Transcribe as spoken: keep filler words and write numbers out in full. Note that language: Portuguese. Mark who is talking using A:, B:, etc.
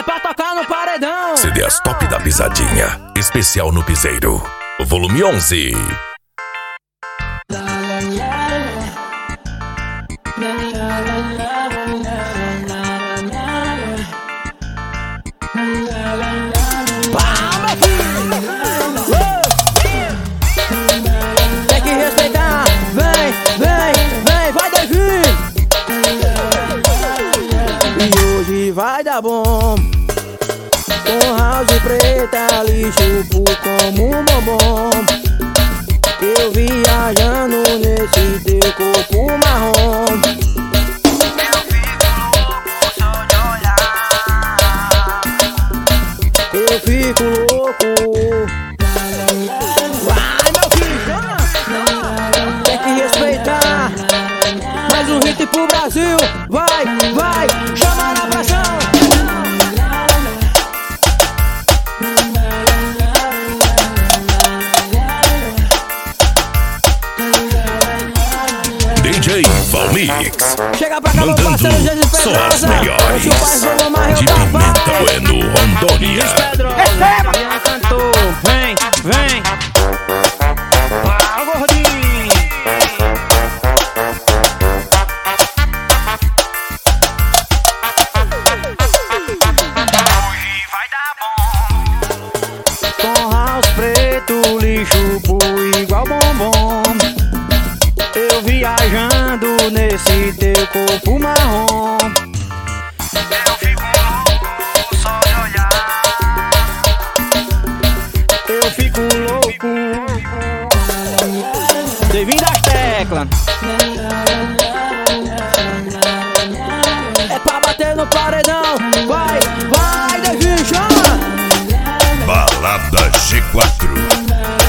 A: É pra tocar no paredão.
B: C D As Top da Pisadinha, especial no Piseiro, volume onze.
A: Tem que respeitar. Vem, vem, vem, vai Davi. E hoje vai dar bom. Com house preta, lixo puro como um bombom. Eu viajando nesse teu corpo marrom. Eu fico louco. Vai, meu filho, tem que respeitar. Mais um hit pro Brasil. Vai, vai, chama na pressão.
B: D J Valmix,
A: Chega pra cá, meu
B: mandando
A: parceiro, Jesus
B: só as
A: Pedrosa.
B: melhores.
A: Hoje o pai falou, mas
B: De
A: eu tava.
B: Pimenta Bueno, Rondônia.
A: Receba! Quem cantou? Vem, vem. Ah, gordinho.
C: Hoje vai dar bom.
A: Com house preto, lixo puro igual bombom. Eu viajando nesse teu corpo marrom.
C: Eu fico louco só de olhar.
A: Eu fico louco. Bem-vindo às teclas. É pra bater no paredão. Vai, vai, Davi, chama.
B: Balada G quatro.